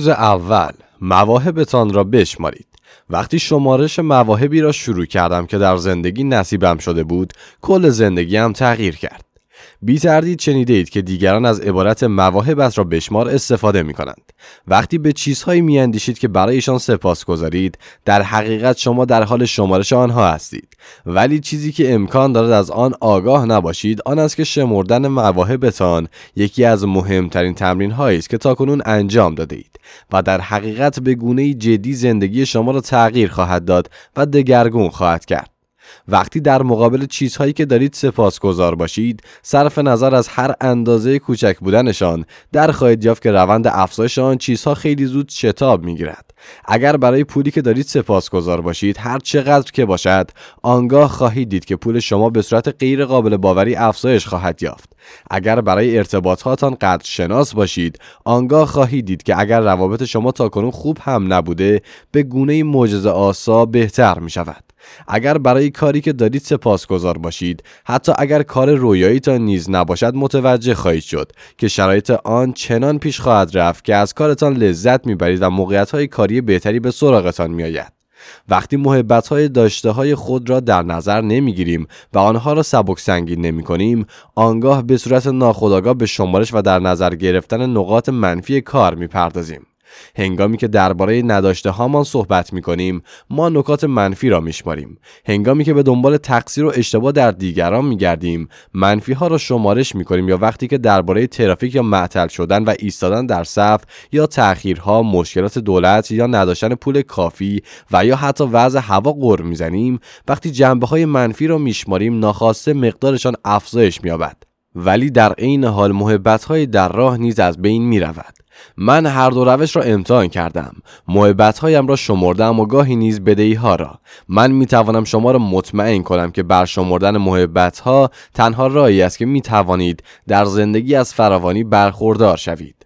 روز اول مواهبتان را بشمارید. وقتی شمارش مواهبی را شروع کردم که در زندگی نصیبم شده بود، کل زندگیم تغییر کرد. بی تردید شنیده اید که دیگران از عبارت مواهبت را بشمار استفاده می کنند. وقتی به چیزهایی می اندیشید که برایشان سپاس گذارید، در حقیقت شما در حال شمارش آنها هستید. ولی چیزی که امکان دارد از آن آگاه نباشید آن است که شمردن مواهبتان یکی از مهمترین تمرین هایی است که تاکنون انجام داده اید و در حقیقت به گونه‌ای جدی زندگی شما را تغییر خواهد داد و دگرگون خواهد کرد. وقتی در مقابل چیزهایی که دارید سپاسگزار باشید، صرف نظر از هر اندازه کوچک بودنشان، در خواهید یافت که روند افزایش آن چیزها خیلی زود شتاب میگیرد. اگر برای پولی که دارید سپاسگزار باشید، هر چقدر که باشد، آنگاه خواهید دید که پول شما به صورت غیر قابل باوری افزایش خواهد یافت. اگر برای ارتباطاتان قدرشناس باشید، آنگاه خواهید دید که اگر روابط شما تاکنون خوب هم نبوده، به گونه معجزه‌آسا بهتر می شود. اگر برای کاری که دارید سپاسگزار باشید، حتی اگر کار رویاییتان نیز نباشد، متوجه خواهید شد که شرایط آن چنان پیش خواهد رفت که از کارتان لذت میبرید و موقعیت‌های کاری بهتری به سراغتان میآید. وقتی محبت‌های داشته‌های خود را در نظر نمی‌گیریم و آنها را سبک سنگین نمی‌کنیم، آنگاه به صورت ناخودآگاه به شمارش و در نظر گرفتن نقاط منفی کار می‌پردازیم. هنگامی که درباره نداشته هامان صحبت می کنیم، ما نکات منفی را می شماریم. هنگامی که به دنبال تقصیر و اشتباه در دیگران می گردیم، منفی ها را شمارش می کنیم. یا وقتی که درباره ترافیک یا معطل شدن و ایستادن در صف یا تأخیرها، مشکلات دولت یا نداشتن پول کافی و یا حتی وضع هوا غر می زنیم، وقتی جنبه های منفی را می شماریم، ناخواسته مقدارشان افزایش می یابد. ولی در عین حال محبت‌های در راه نیز از بین می رود. من هر دو روش را امتحان کردم. محبت‌هایم را شمردم و گاهی نیز بدهی‌ها را. من می توانم شما را مطمئن کنم که برشمردن محبت‌ها تنها راهی است که می توانید در زندگی از فراوانی برخوردار شوید.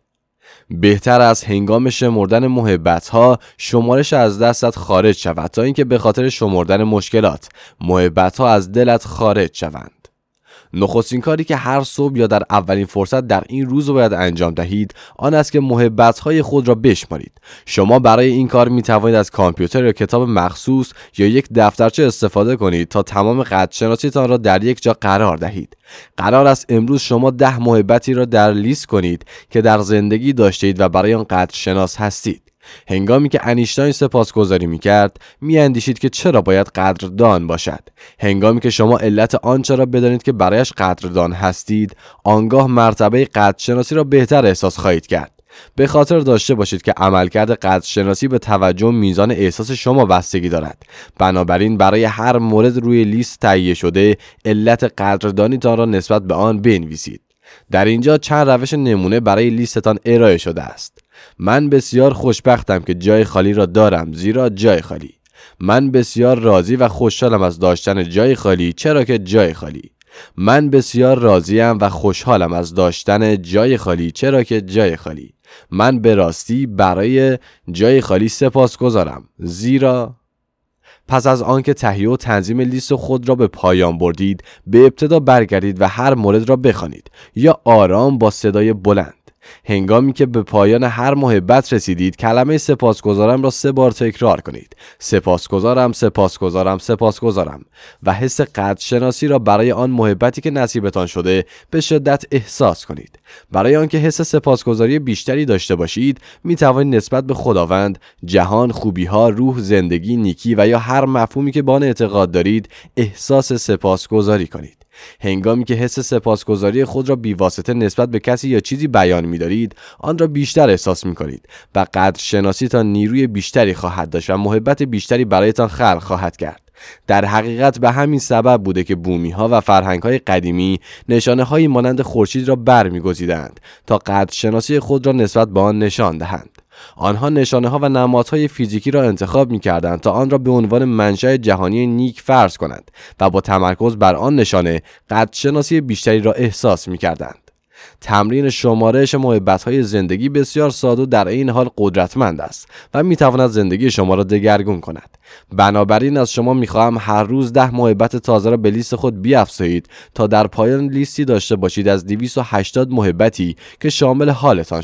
بهتر از هنگام شمردن محبت‌ها شمارش از دستت خارج شود تا اینکه به خاطر شمردن مشکلات محبت‌ها از دلت خارج شوند. نخستین کاری که هر صبح یا در اولین فرصت در این روز باید انجام دهید آن است که محبت‌های خود را بشمارید. شما برای این کار می توانید از کامپیوتر یا کتاب مخصوص یا یک دفترچه استفاده کنید تا تمام قدرشناسیتان را در یک جا قرار دهید. قرار است امروز شما 10 محبتی را در لیست کنید که در زندگی داشتید و برای آن قدرشناس هستید. هنگامی که انیشتین سپاسگزاری می‌کرد، می‌اندیشید که چرا باید قدردان باشد. هنگامی که شما علت آنچه را بدانید که برایش قدردان هستید، آنگاه مرتبه قدرشناسی را بهتر احساس خواهید کرد. به خاطر داشته باشید که عملکرد قدرشناسی به توجه میزان احساس شما بستگی دارد. بنابراین برای هر مورد روی لیست تهیه شده، علت قدردانیتان را نسبت به آن بنویسید. در اینجا چند روش نمونه برای لیستتان ارائه شده است. من بسیار خوشبختم که جای خالی را دارم، زیرا جای خالی. من بسیار راضی و خوشحالم از داشتن جای خالی، چرا که جای خالی. من بسیار راضیم و خوشحالم از داشتن جای خالی، چرا که جای خالی. من به راستی برای جای خالی سپاسگزارم، زیرا. پس از آنکه تهیه و تنظیم لیست خود را به پایان بردید، به ابتدا برگردید و هر مورد را بخوانید یا آرام با صدای بلند. هنگامی که به پایان هر محبت رسیدید، کلمه سپاسگزارم را 3 بار تکرار کنید. سپاسگزارم، سپاسگزارم، سپاسگزارم و حس قدرشناسی را برای آن محبتی که نصیبتان شده به شدت احساس کنید. برای آنکه حس سپاسگزاری بیشتری داشته باشید، می توانید نسبت به خداوند، جهان، خوبی‌ها، روح، زندگی، نیکی و یا هر مفهومی که به آن اعتقاد دارید احساس سپاسگزاری کنید. هنگامی که حس سپاسگزاری خود را بی‌واسطه نسبت به کسی یا چیزی بیان می‌دارید، آن را بیشتر احساس می‌کنید و قدرشناسیتان نیروی بیشتری خواهد داشت و محبت بیشتری برایتان خلق خواهد کرد. در حقیقت به همین سبب بوده که بومی‌ها و فرهنگ‌های قدیمی نشانه‌هایی مانند خورشید را برمی‌گزیدند تا قدرشناسی خود را نسبت به آن نشان دهند. آنها نشانه‌ها و نمادهای فیزیکی را انتخاب می‌کردند تا آن را به عنوان منشأ جهانی نیک فرض کنند و با تمرکز بر آن نشانه قدرشناسی بیشتری را احساس می‌کردند. تمرین شمارش محبت‌های زندگی بسیار ساده و در این حال قدرتمند است و می‌تواند زندگی شما را دگرگون کند. بنابراین از شما می‌خواهم هر روز 10 محبت تازه را به لیست خود بیافزایید تا در پایان لیستی داشته باشید از 280 محبتی که شامل حالتان شده.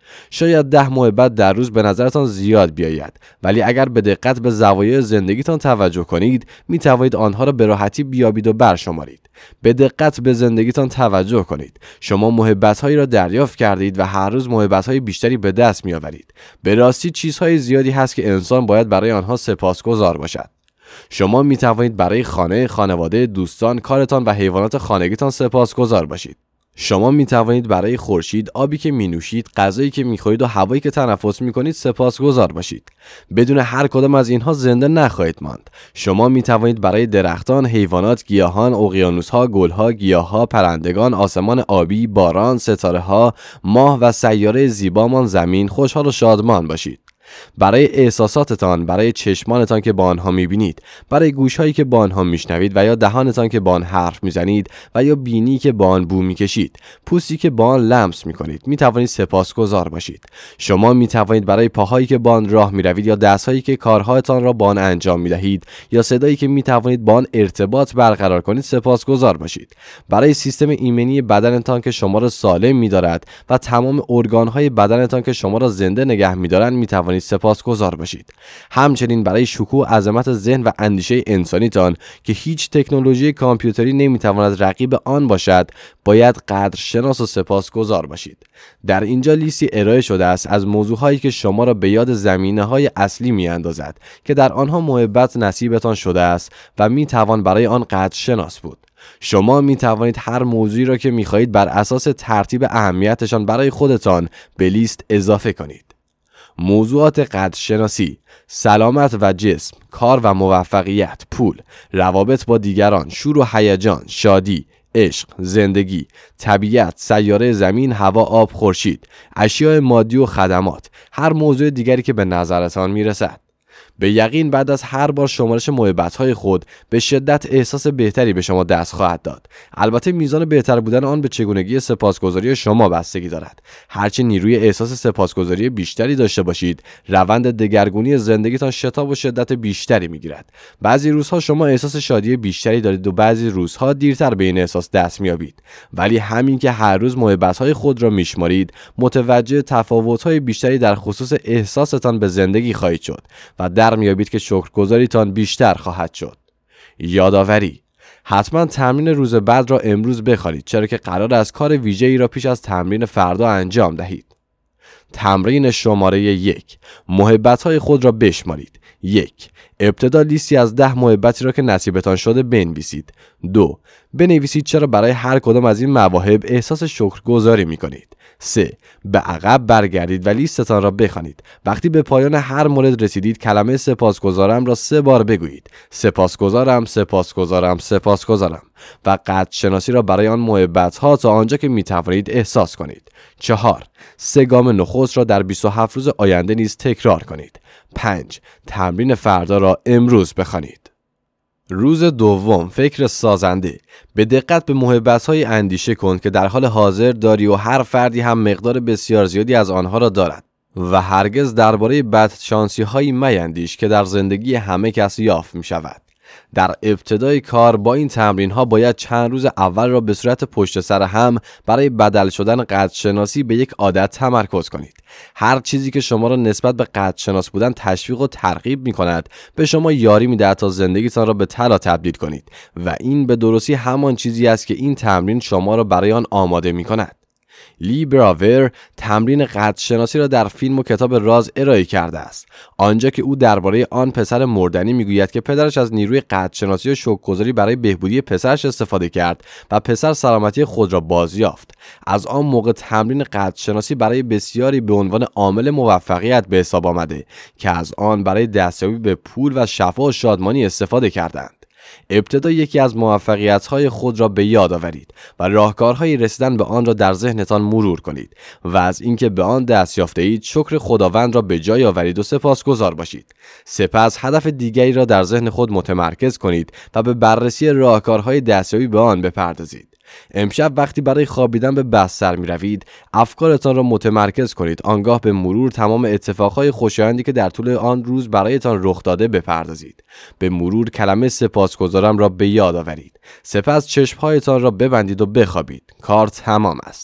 شاید 10 محبت در روز به نظرتان زیاد بیاید، ولی اگر به دقت به زوایای زندگیتان توجه کنید می توانید آنها را به راحتی بیابید و برشمارید. به دقت به زندگیتان توجه کنید. شما محبت‌هایی را دریافت کردید و هر روز محبت‌های بیشتری به دست می‌آورید. به راستی چیزهای زیادی هست که انسان باید برای آنها سپاسگزار باشد. شما می توانید برای خانه، خانواده، دوستان، کارتان و حیوانات خانگیتان سپاسگزار باشید. شما می توانید برای خورشید، آبی که می نوشید، غذایی که می خورید و هوایی که تنفس می کنید سپاسگزار باشید. بدون هر کدام از اینها زنده نخواهید ماند. شما می توانید برای درختان، حیوانات، گیاهان، اقیانوس‌ها، گل‌ها، گیاه‌ها، پرندگان، آسمان آبی، باران، ستاره‌ها، ماه و سیاره زیبامان زمین خوشحال و شادمان باشید. برای احساساتتان، برای چشمانتان که با آنها می‌بینید، برای گوش‌هایی که با آنها می‌شنوید و یا دهانتان که با آن حرف می‌زنید و یا بینی که با آن بو می‌کشید، پوستی که با آن لمس می‌کنید، می‌توانید سپاسگزار باشید. شما می‌توانید برای پاهایی که با آن راه می‌روید یا دست‌هایی که کارهایتان را با آن انجام می‌دهید یا صدایی که می‌توانید با آن ارتباط برقرار کنید سپاسگزار باشید. برای سیستم ایمنی بدنتان که شما را سالم می‌دارد و تمام ارگان‌های بدنتان که شما را زنده نگه می‌دارند می‌توانید سپاسگزار باشید. همچنین برای شکوه و عظمت ذهن و اندیشه انسانیتان که هیچ تکنولوژی کامپیوتری نمیتواند رقیب آن باشد، باید قدرشناس و سپاسگزار باشید. در اینجا لیستی ارائه شده است از موضوعهایی که شما را به یاد زمینه‌های اصلی میاندازد که در آنها محبت نصیبتان شده است و میتوان برای آن قدرشناس بود. شما می توانید هر موضوعی را که می خواهید بر اساس ترتیب اهمیتشان برای خودتان به لیست اضافه کنید. موضوعات قدرشناسی: سلامت و جسم، کار و موفقیت، پول، روابط با دیگران، شور و هیجان، شادی، عشق، زندگی، طبیعت، سیاره زمین، هوا، آب، خورشید، اشیاء مادی و خدمات، هر موضوع دیگری که به نظرتان میرسد. به یقین بعد از هر بار شمارش محبت‌های خود به شدت احساس بهتری به شما دست خواهد داد. البته میزان بهتر بودن آن به چگونگی سپاسگزاری شما بستگی دارد. هرچه نیروی احساس سپاسگزاری بیشتری داشته باشید، روند دگرگونی زندگیتان شتاب و شدت بیشتری میگیرد. بعضی روزها شما احساس شادی بیشتری دارید و بعضی روزها دیرتر به این احساس دست میابید. ولی همین که هر روز محبت‌های خود را میشمارید، متوجه تفاوت‌های بیشتری در خصوص احساستان به زندگی خواهید شد و در میابید که شکرگزاریتان بیشتر خواهد شد. یادآوری: حتما تمرین روز بعد را امروز بخوانید، چرا که قرار است کار ویژه‌ای را پیش از تمرین فردا انجام دهید. تمرین شماره 1: محبت‌های خود را بشمارید. 1. ابتدا لیستی از 10 محبتی را که نصیبتان شده بنویسید. 2. بنویسید چرا برای هر کدام از این مواهب احساس شکرگزاری می‌کنید. 3. به عقب برگردید و لیستتان را بخوانید. وقتی به پایان هر مورد رسیدید کلمه سپاسگزارم را 3 بار بگویید. سپاسگزارم، سپاسگزارم، سپاسگزارم و قدرشناسی را برای آن محبت‌ها تا آنجا که می‌توانید احساس کنید. 4. 3 گام نخست را در 27 روز آینده نیز تکرار کنید. 5. تمرین فردا را امروز بخوانید. روز دوم: فکر سازنده. به دقت به محبت‌های اندیشه کن که در حال حاضر داری و هر فردی هم مقدار بسیار زیادی از آنها را دارد و هرگز درباره بدشانسی‌هایی میندیش که در زندگی همه کس یافت می‌شود. در ابتدای کار با این تمرین‌ها باید چند روز اول را به صورت پشت سر هم برای بدل شدن قدرشناسی به یک عادت تمرکز کنید. هر چیزی که شما را نسبت به قدرشناس بودن تشویق و ترغیب می‌کند به شما یاری می‌دهد تا زندگیتان را به طلا تبدیل کنید و این به درستی همان چیزی است که این تمرین شما را برای آن آماده می‌کند. لی براور تمرین قدرشناسی را در فیلم و کتاب راز ارائه کرده است، آنجا که او درباره آن پسر مردنی میگوید که پدرش از نیروی قدرشناسی و شکرگزاری برای بهبودی پسرش استفاده کرد و پسر سلامتی خود را بازیافت. از آن موقع تمرین قدرشناسی برای بسیاری به عنوان عامل موفقیت به حساب آمده که از آن برای دستیابی به پول و شفا و شادمانی استفاده کردند. ابتدا یکی از موفقیت‌های خود را به یاد آورید و راهکارهای رسیدن به آن را در ذهنتان مرور کنید و از اینکه به آن دست یافته اید شکر خداوند را به جای آورید و سپاسگزار باشید. سپس هدف دیگری را در ذهن خود متمرکز کنید و به بررسی راهکارهای دستیابی به آن بپردازید. امشب وقتی برای خوابیدن به بستر می روید افکارتان را متمرکز کنید، آنگاه به مرور تمام اتفاقهای خوشایندی که در طول آن روز برایتان رخ داده بپردازید. به مرور کلمه سپاسگزارم را به یاد آورید. سپس چشمهایتان را ببندید و بخوابید. کار تمام است.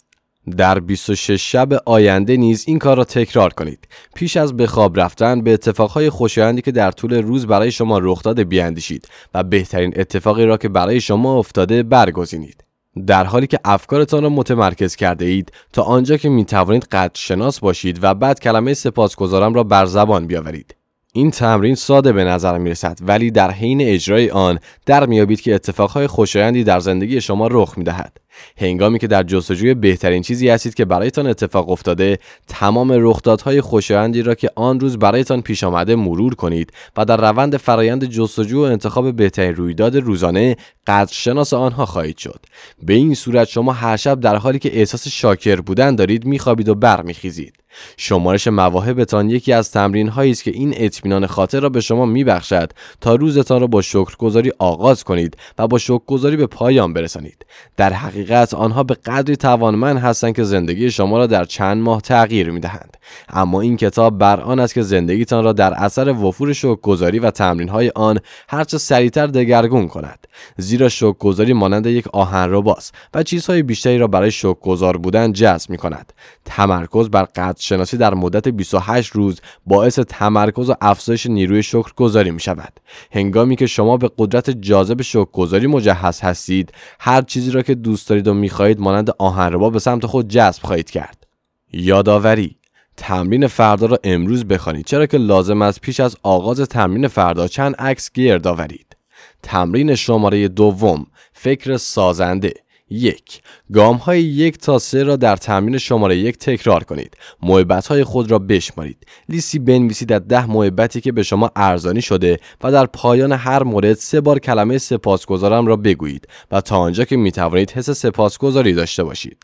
در 26 شب آینده نیز این کار را تکرار کنید. پیش از به خواب رفتن به اتفاقهای خوشایندی که در طول روز برای شما رخ داده بیاندیشید و بهترین اتفاقی را که برای شما افتاده برگزینید. در حالی که افکارتان را متمرکز کرده اید تا آنجا که می توانید قدرشناس باشید و بعد کلمه سپاسگزارم را بر زبان بیاورید. این تمرین ساده به نظر می رسد، ولی در حین اجرای آن در میابید که اتفاقهای خوشایندی در زندگی شما رخ می دهد. هنگامی که در جستجوی بهترین چیزی هستید که برایتان اتفاق افتاده، تمام رخدادهای خوشایندی را که آن روز برایتان پیش آمده مرور کنید و در روند فرایند جستجو و انتخاب بهترین رویداد روزانه قدرشناس آنها خواهید شد. به این صورت شما هر شب در حالی که احساس شاکر بودن دارید میخوابید و برمیخیزید. شمارش مواهبتان یکی از تمرین‌هایی است که این اطمینان خاطر را به شما میبخشد تا روزتان را با شکرگزاری آغاز کنید و با شکرگزاری به پایان برسانید. در حقیقت آنها به قدری توانمند هستند که زندگی شما را در چند ماه تغییر میدهند. اما این کتاب بر آن است که زندگیتان را در اثر وفور شکرگزاری و تمرین‌های آن هرچه سریعتر دگرگون کند. زیرا شکرگزاری مانند یک آهنرباست و چیزهای بیشتری را برای شکرگزار بودن جذب می‌کند. تمرکز بر قدرشناسی در مدت 28 روز باعث تمرکز و افزایش نیروی شکرگزاری می‌شود. هنگامی که شما به قدرت جاذب شکرگزاری مجهز هستید، هر چیزی را که دوست دارید و می‌خواهید مانند آهنربا به سمت خود جذب خواهید کرد. یادآوری: تمرین فردا را امروز بخوانید، چرا که لازم است پیش از آغاز تمرین فردا چند عکس گرد آورید. تمرین شماره 2: فکر سازنده. 1. گام‌های 1 تا 3 را در تمرین شماره 1 تکرار کنید. محبت‌های خود را بشمارید. لیستی بنویسید از 10 محبتی که به شما ارزانی شده و در پایان هر مورد 3 بار کلمه سپاسگزارم را بگویید و تا آنجا که می‌توانید حس سپاسگزاری داشته باشید.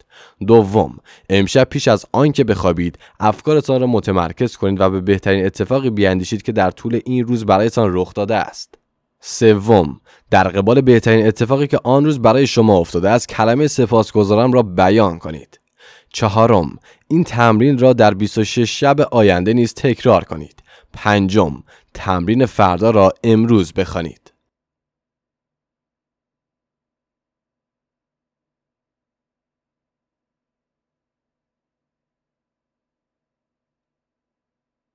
2. امشب پیش از آنکه بخوابید افکارتان را متمرکز کنید و به بهترین اتفاقی بیاندیشید که در طول این روز برایتان رخ داده است. 3. در قبال بهترین اتفاقی که آن روز برای شما افتاده است کلمه سپاسگزارم را بیان کنید. 4. این تمرین را در 26 شب آینده نیز تکرار کنید. 5. تمرین فردا را امروز بخوانید.